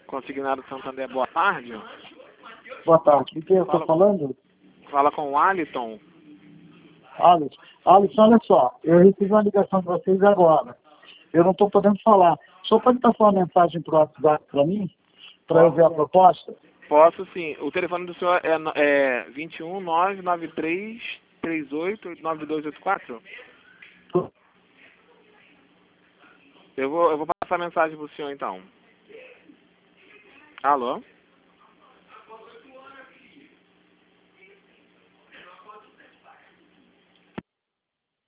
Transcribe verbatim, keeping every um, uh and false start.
Consignado Santander, boa tarde. Boa tarde. O que eu estou Fala- falando? Fala com o Aliton. Alisson. Alisson, olha só. Eu recebi uma ligação de vocês agora. Eu não estou podendo falar. O senhor pode passar uma mensagem para o WhatsApp para mim? Para eu ver a proposta? Posso sim. O telefone do senhor é, no- é vinte e um, nove nove três, três oito, nove dois oito quatro? Eu vou, eu vou passar a mensagem pro senhor então. Alô?